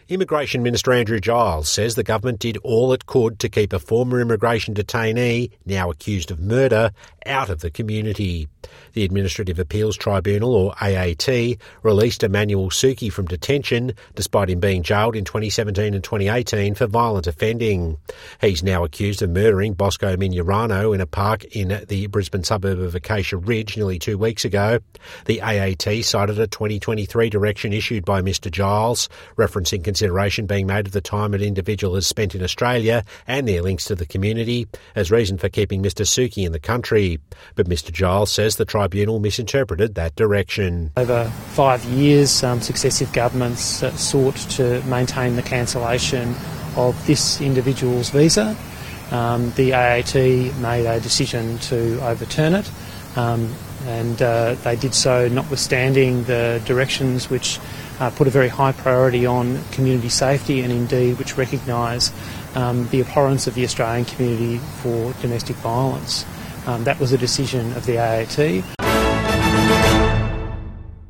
Immigration Minister Andrew Giles says the government did all it could to keep a former immigration detainee, now accused of murder, out of the community. The Administrative Appeals Tribunal, or AAT, released Emmanuel Suki from detention despite him being jailed in 2017 and 2018 for violent offending. He's now accused of murdering Bosco Mignarano in a park in the Brisbane suburb of Acacia Ridge nearly 2 weeks ago. The AAT cited a 2023 direction issued by Mr Giles, referencing consideration being made of the time an individual has spent in Australia and their links to the community as reason for keeping Mr Suki in the country. But Mr Giles says the tribunal misinterpreted that direction. Over 5 years, successive governments sought to maintain the cancellation of this individual's visa. The AAT made a decision to overturn it, and they did so notwithstanding the directions which put a very high priority on community safety and indeed which recognise the abhorrence of the Australian community for domestic violence. That was a decision of the AAT.